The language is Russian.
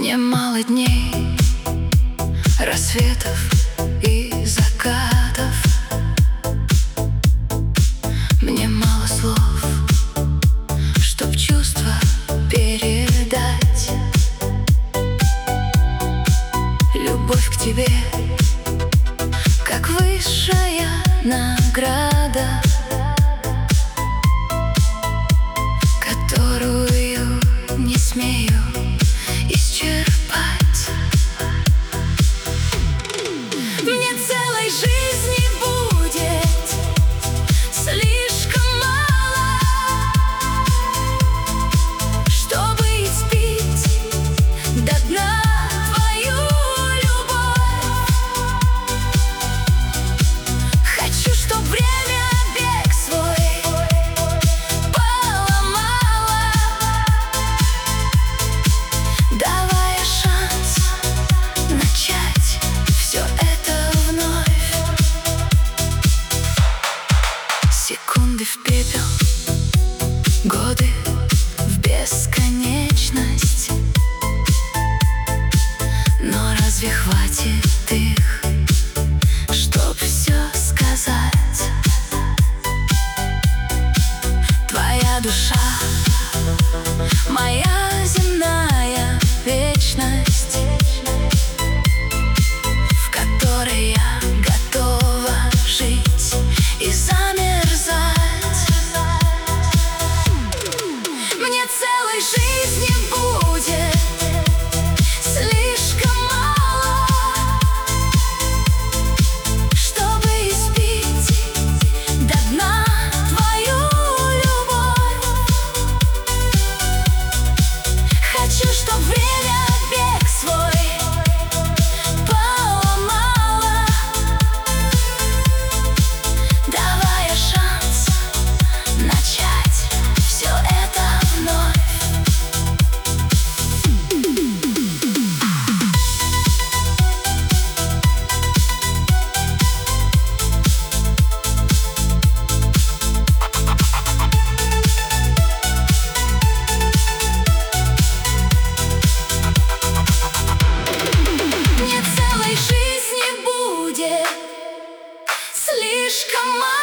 Мне мало дней, рассветов и закатов. Мне мало слов, чтоб чувства передать. Любовь к тебе, как высшая награда, которую не смею исчерпать. Мне целой жизни будет слишком мало, чтобы испить до дна твою любовь. Хочу, чтоб время бег свой поломало, давая шанс начать все это вновь. Секунды в пепел, годы в бесконечность. Но разве хватит их, чтоб все сказать? Твоя душа, моя земная вечность, в которой я готова жить и замерзать. Мне целой жизни будет слишком мало, чтобы испить до дна твою любовь. Хочу, чтоб время бег свой поломало, давая шанс начать все это вновь. Мне целой жизни будет слишком мало,